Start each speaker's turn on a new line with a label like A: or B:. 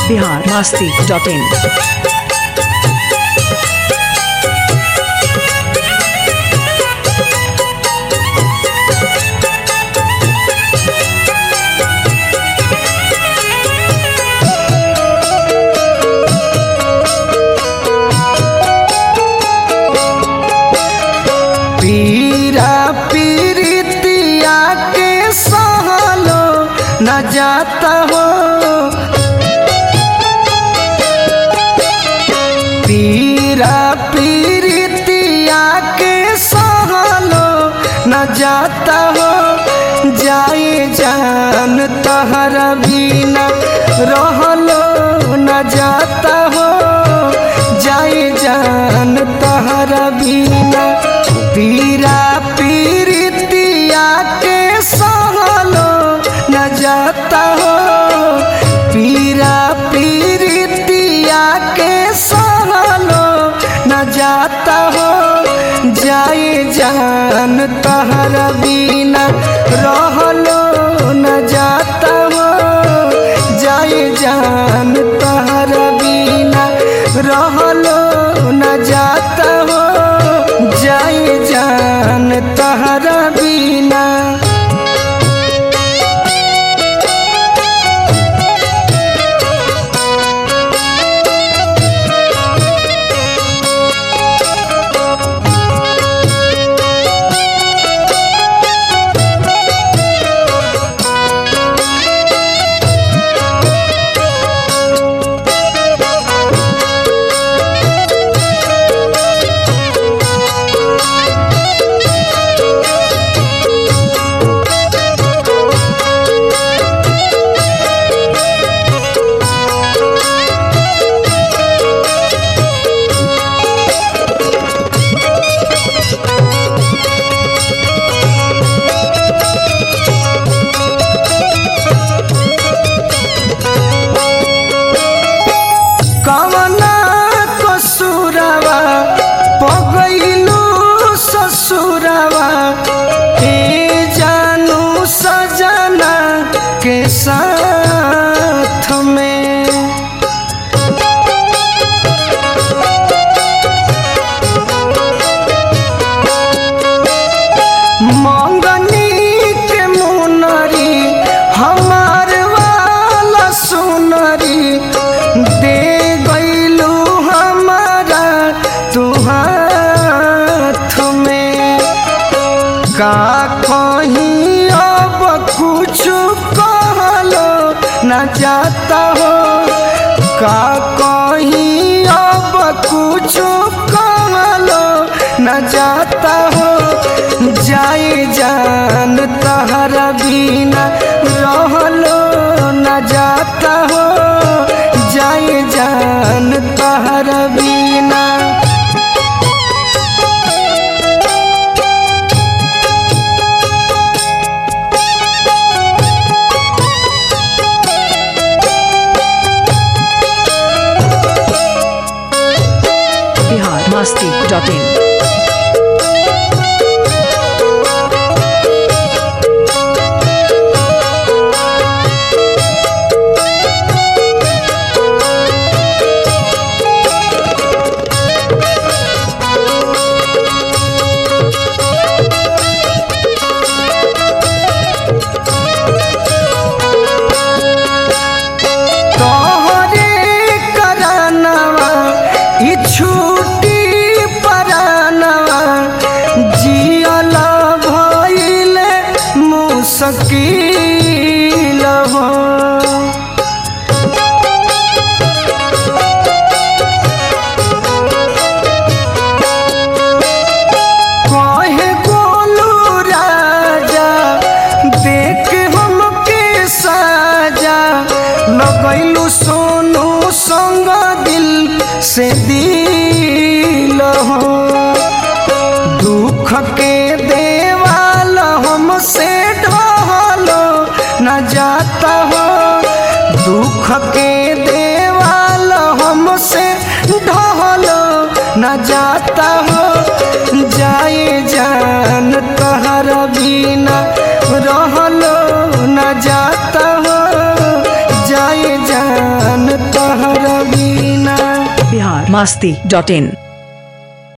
A: biharmasti.in।
B: पीरा पीरितिया के सहलो न जाता हो, पीरा पीरितिया के सहलो न जाता हो। जाए जान तहरा बिना रहलो न जाता हो, जाए जान तहरा बिना। पीरा पीरितिया के सहलो न जाता हो, पीरा पीरितिया के सहलो न जाता हो। जाए जान तहरा बिना रहलो न जाता हो, जाए जान तहरा बिना रहलो न जाता हो, जाए जान तहरा बिना। कवना कसुरवा पगैलू ससुरवा, ए जानू सजना के साथ में। मंगनी के मुनरी हमार वाला सुनरी, दे गईलू हमारा तू हाथ में। का कहीं अब कुछ कहलो न जाता हो, का कहीं अब कुछ कहलो न जाता हो। जाए जान तहरा बिना रहलो न जाता हो, जाए जान तहरा बिना।
A: biharmasti.in।
B: तोहरे करानवा ई छूटी परानवा, जियल भइल मुश्किल हो। कहे गोलू राजा देख हमके साजा, लगैलू सोनू संग दिल से दिल हो। दुख के देवाल हमसे ढहलो न जाता हो, दुख के देवाल हमसे ढहलो न जाता हो। जाए जान तहरा बिना रहलो न जाता हो, जाए जान तो तहरा बिना।
A: biharmasti.in